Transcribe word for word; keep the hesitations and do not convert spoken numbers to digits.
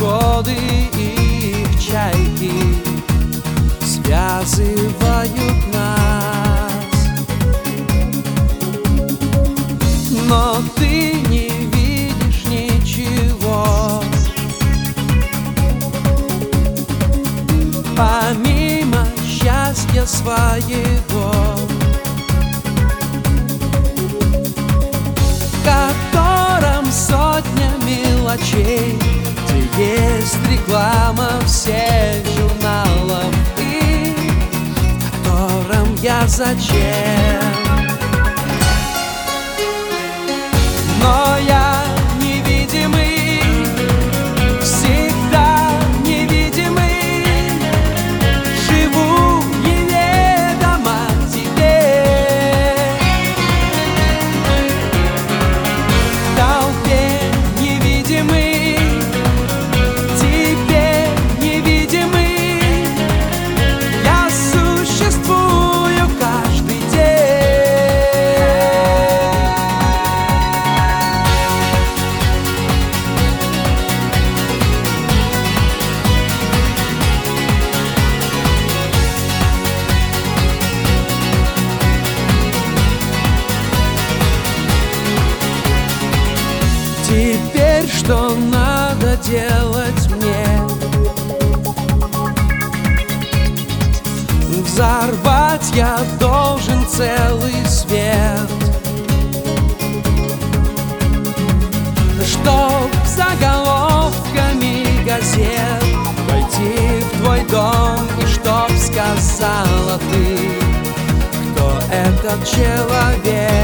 пароходы и их чайки связывают нас, но ты не видишь ничего, помимо счастья своего, в котором сотня мелочей, где есть реклама всех журналов, и в котором я зачем. Но я невидимый, всегда невидимый, живу неведомо тебе. В толпе невидимый, тебе невидимый, я существую каждый день. Теперь что надо делать мне? Взорвать я должен целый свет, чтоб заголовками газет войти в твой дом, и чтоб сказала ты, кто этот человек.